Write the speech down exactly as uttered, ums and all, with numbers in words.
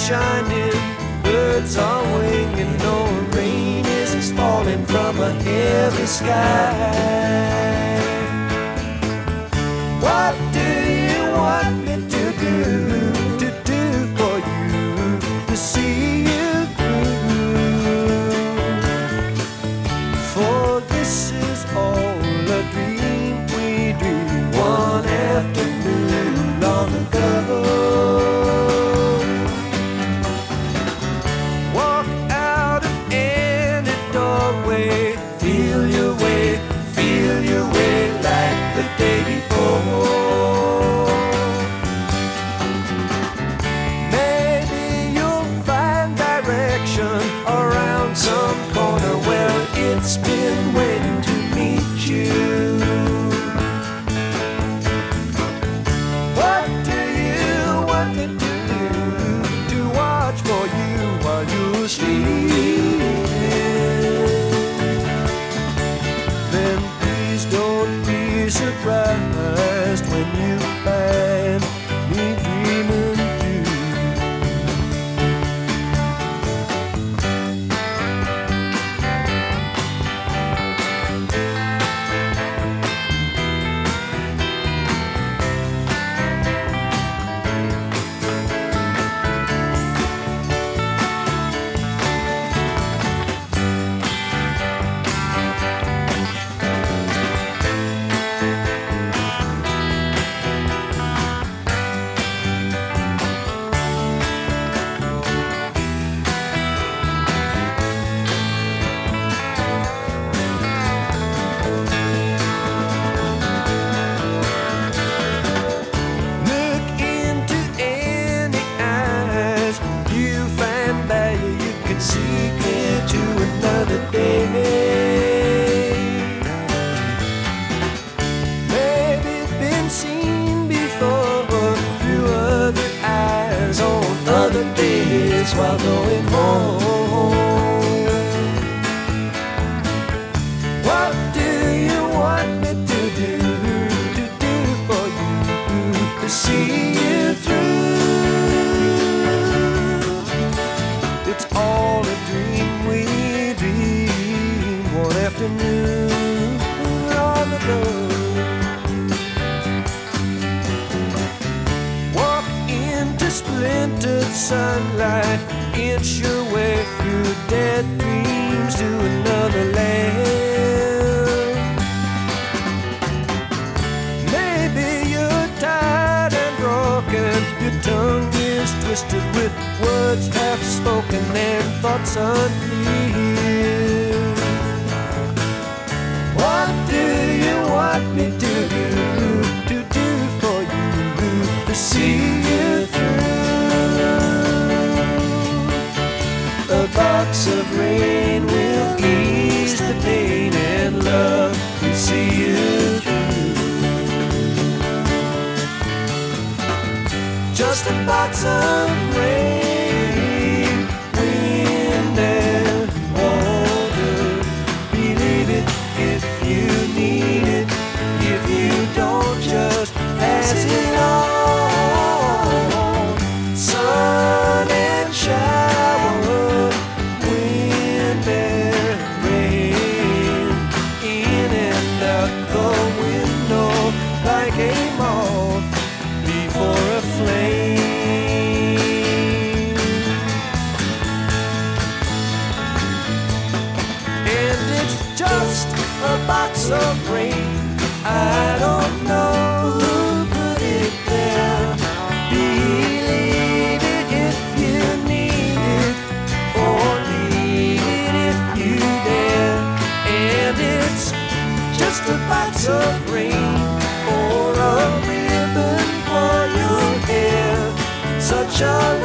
shining, birds are winging, no rain is falling from a heavy sky. What do you want me to do, to do for you, to see you through? For this is all a dream we dreamed one afternoon long ago. Walk out of any doorway, feel your way, feel your way like the day before. Maybe you'll find direction around some corner where it's been waiting to meet you. What do you want me to do, to watch for you while you're sleeping? Then please don't be surprised when you find me dreaming too. Maybe been seen before through other eyes on other days while going home. What do you want me to do, to do for you, to see you through? It's all a dream we dreamed one afternoon long ago. Walk into splintered sunlight, inch your way through dead dreams to another land. Maybe you're tired and broken, your tongue is twisted with words half spoken and thoughts unclear. What do you want me to do, to do for you, to see you through? A box of rain will ease the pain and love will see you through. Just a box of rain, wind and water. Believe it if you need it. If you don't, just pass it on. Sun and shower, wind and rain, in and out the window like a moth before a flame. And it's just a box of rain. I don't know who put it there. Believe it if you need it, or leave it if you dare. And it's just a box of rain, or a ribbon for your hair. Such a